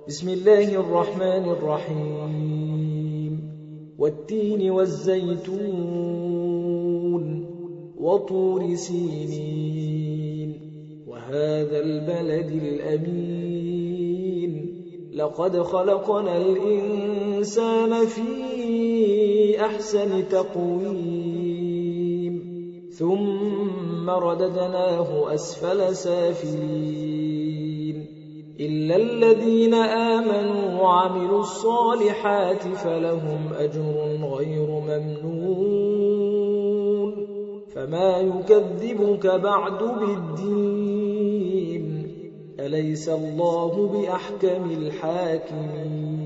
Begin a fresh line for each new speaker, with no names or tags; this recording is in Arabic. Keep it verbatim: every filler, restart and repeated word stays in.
بسم الله الرحمن الرحيم والتين والزيتون وطور سينين وهذا البلد الأمين لقد خلقنا الإنسان في أحسن تقويم ثم رددناه أسفل سافلين إلا الذين آمنوا وعملوا الصالحات فلهم أجر غير ممنون فما يكذبك بعد بالدين أليس الله بأحكم الحاكمين